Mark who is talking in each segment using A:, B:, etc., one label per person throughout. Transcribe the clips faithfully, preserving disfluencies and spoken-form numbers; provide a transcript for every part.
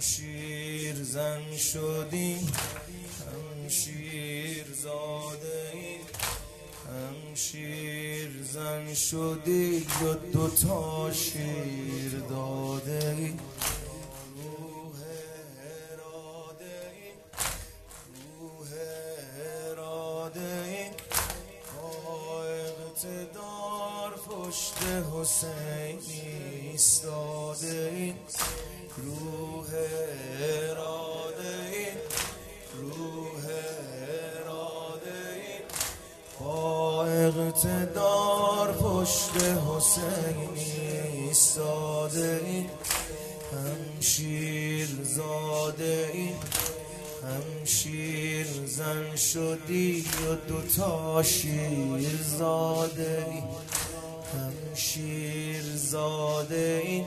A: شمشیر زن شدیم، شمشیر زاده ایم، شمشیر زن شدی و دوتا شیر داده ایم. روح اراده ایم، روح اراده ایم، با اقتدار پشت حسین ایستاده ایم. روح اراده ایم، روح اراده ایم، با اقتدار پشت حسین ایستاده ایم. همشیر زاده ایم، همشیر زن شدی و دوتا شیر زاده ایم. همشیر زاده ایم،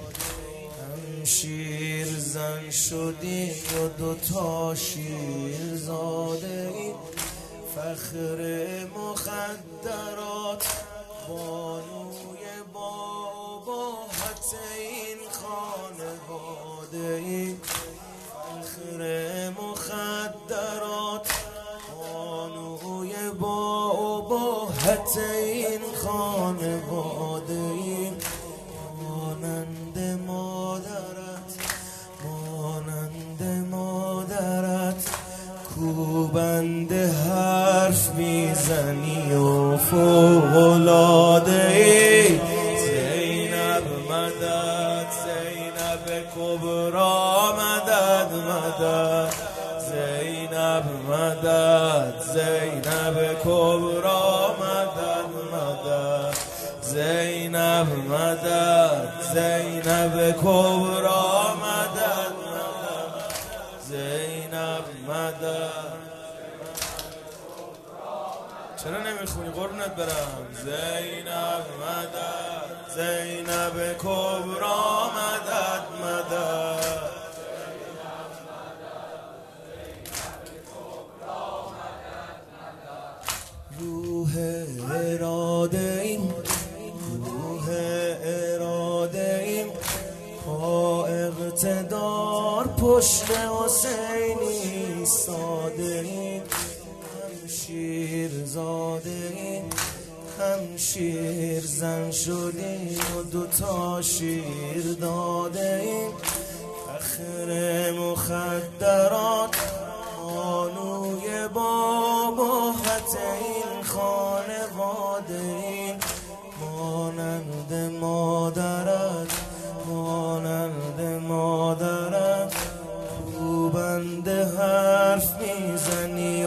A: شیر زن شدی و دوتا شیر زاده ایم. فخر مخدرات بانوی باباحت این خانواده ایم. فخر مخدرات بانوی باباحت این خانواده ایم. مانند مادرت، مانند مادرت کوبند حرف میزنی و فوق‌العاده ای. زینب مدد، زینب کبرا مدد مدد، زینب مدد، زینب کبرا مدد مدد، زینب مدد، زینب کبرا مدد مدد، زینب مدد. چرا نمیخونی قربونت برم؟ زینب مدد، زینب کبرا مدد مدد، روح اراده ایم، روح اراده ایم، با اقتدار پشت حسین ایستاده ایم. همشیر زاده ایم، همشیر زن شدیم و دوتا شیر داده ایم. فخر مخدرات بانوی باباحت این خانواده ایم. مانند مادرت، مانند مادرت کوبند حرف میزنی و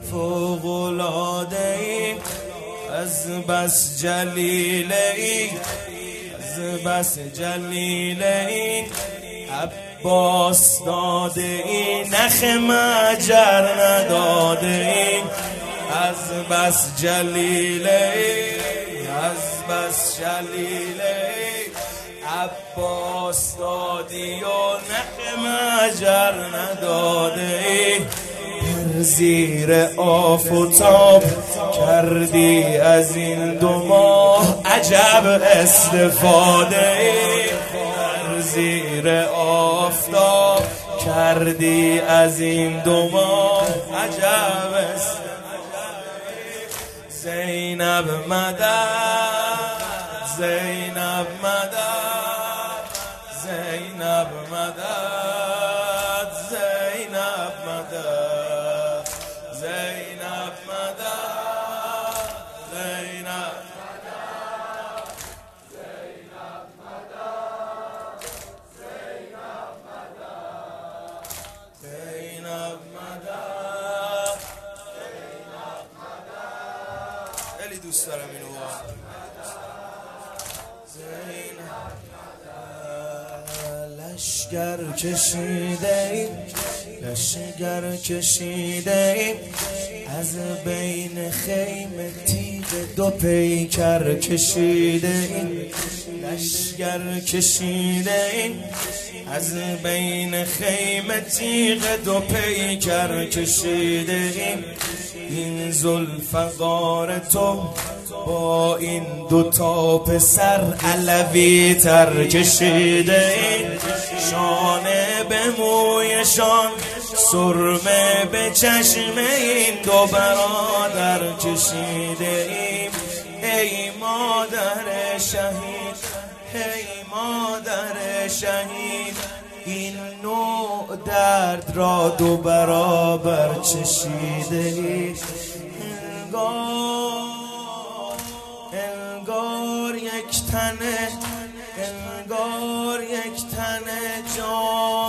A: فوق‌العاده ایم. از بس جلیله ای، از بس جلیله ای، عباس داده ای، نخ مجر نداده ای. از بس جلیله ای، از بس جلیله ای، عباس دادی و نخ مجر نداده ای. در زیر آفتاب کردی از این دو ماه عجب استفاده ای. در زیر آفتاب کردی از این دو ماه عجب استفاده ای. زینب مدد، زینب مدد، زینب مدد، زینب مدد، زینب مدد، زینب مدد، زینب مدد، زینب مدد، زینب مدد، زینب مدد. خیلی دوست دارم اینو. لشگر کشیده ایم، لشگر کشیده ایم، از بین خیمه تیغ دو پیکر کشیده ایم. لشگر کشیده ایم، از بین خیمه تیغ دو پیکر کشیده ایم. این ذوالفقار تو با این دوتا پسر علوی تر کشیده ایم. شانه به موی رویشان سرمه به چشم این دو برادر کشیده ایم. ای مادر شهید، ای مادر شهید، این نوع درد را دو برابر چشیده ای. انگار انگار یک تنه، انگار یک تنه جام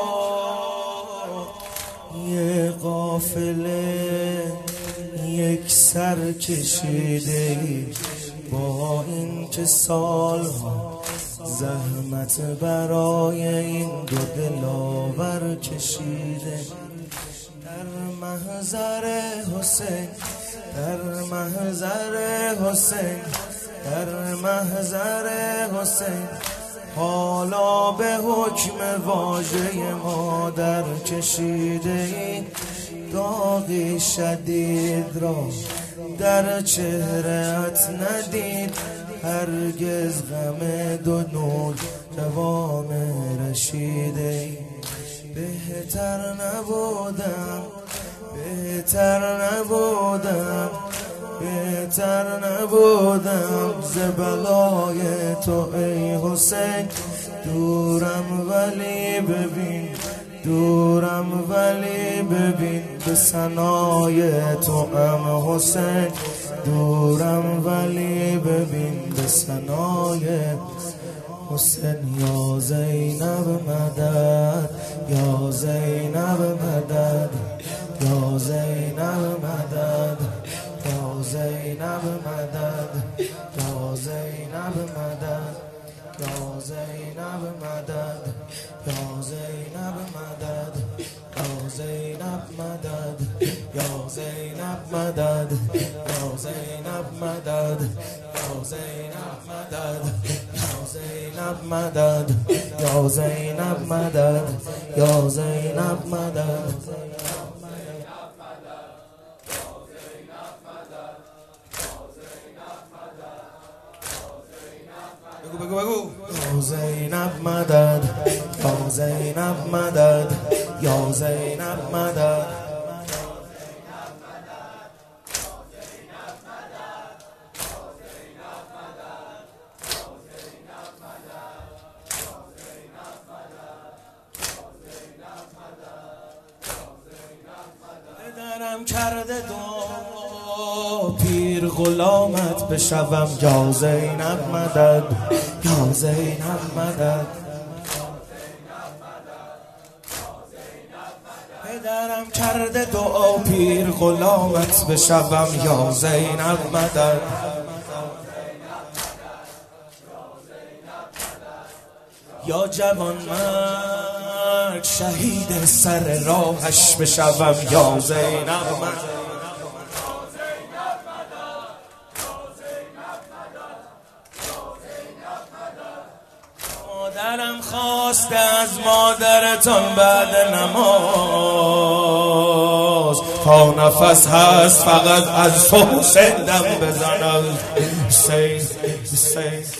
A: برای یه قافله یک سر کشیده ای. با این که سالها زحمت برای این دو دلاور کشیده، در محضر حسین، در محضر حسین، در محضر حسین، حالا به حکم واژه مادر کشیده ای. داغی شدید را در چهره‌ات ندید، هرگز غم دو نور جوان رشیده ای. بهتر نبودم، بهتر نبودم، بهتر نبودم ز بلای تو ای حسین. دورم ولی ببین، دورم ولی ببین به ثنای تو ام حسین. دورم ولی ببین به ثنای حسین. یا زینب مدد، یا زینب مدد، یا زینب مدد، یا زینب مدد، یا زینب مدد، یا زینب مدد، یا زینب مدد، یا زینب مدد، یا زینب مدد، یا زینب مدد، یا زینب مدد، یا زینب مدد، یا زینب مدد، یا زینب مدد. بگو بگو بگو. یا زینب مدد، یا زینب مدد، یا زینب مدد. پدرم کرده دو پیر غلامت بشوم. یا زینب مدد، یا زینب مدد. پدرم کرده دو پیر غلامت بشوم. یا زینب مدد. یا جوان مرد شهید سر راهش بشوم. یا زینب مدد. مادرم خواسته از مادرتان بعد نماز، تا نفس هست فقط از تو حسین دم بزنم. حسین حسین